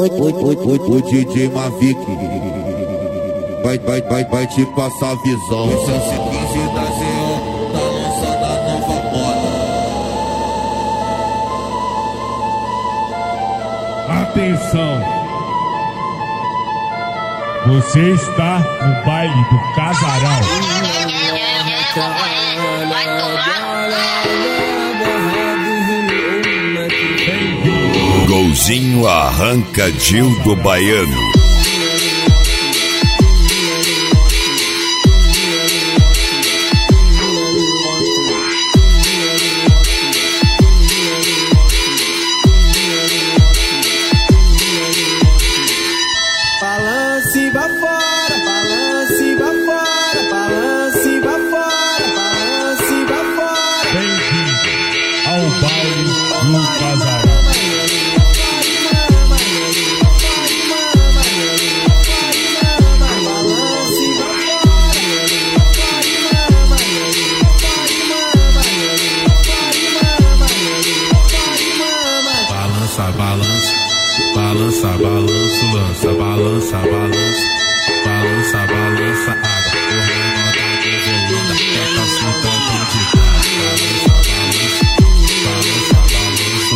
O DJ Mavic vai te passar a visão. Esse é o 15 da Z1, tá lançando a nova moda. Atenção! Você está no baile do Casarão. Golzinho arranca Dildo Baiano. Balance pra fora, balance pra fora, balance pra fora, balance pra fora. Bem-vindo ao baile do Casarão. Balança, balança, lança, balança, balança, balança, balança, água, correndo a devolunda, tenta soltando de balança, balança, balança,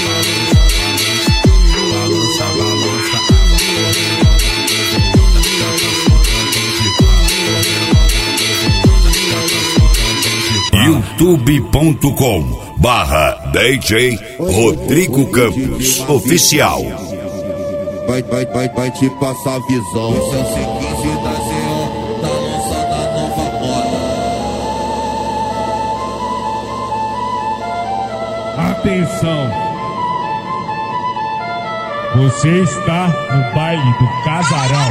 balança, balança, balança, água, correndo a devolunda, tenta soltando de youtube.com/DJ Rodrigo Campos Oficial. Vai te passar a visão. Esse é o 15 da Z1, tá lançando a nova moda. Atenção! Você está no baile do Casarão.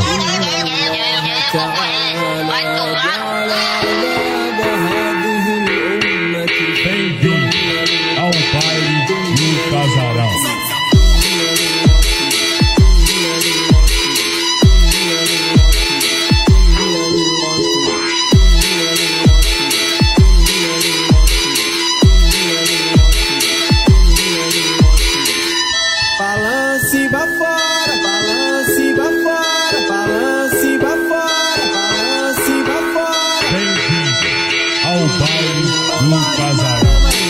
Bem-vindo ao baile do Casarão. Balance pra fora, balance pra fora, balance pra fora, balance pra fora. Bem-vindo ao baile do Casarão.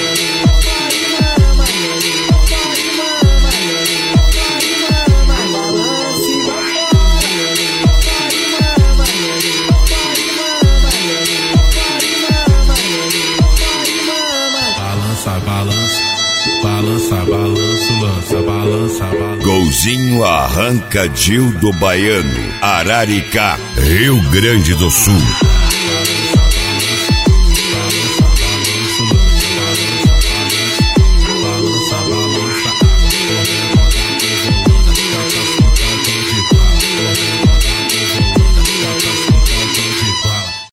Balança, balança, lança, balança, balança. Golzinho arranca Dildo Baiano, Araricá, Rio Grande do Sul.